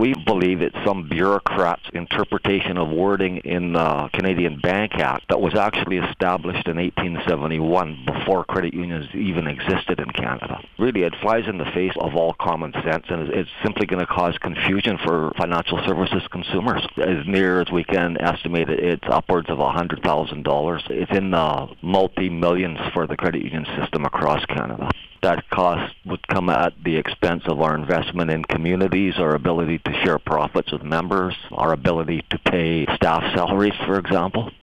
We believe it's some bureaucrat's interpretation of wording in the Canadian Bank Act that was actually established in 1871 before credit unions even existed in Canada. Really, it flies in the face of all common sense, and it's simply going to cause confusion for financial services consumers. As near as we can estimate it, it's upwards of $100,000. It's in the multi-millions for the credit union system across Canada. That cost would come at the expense of our investment in communities, our ability to share profits with members, our ability to pay staff salaries, for example.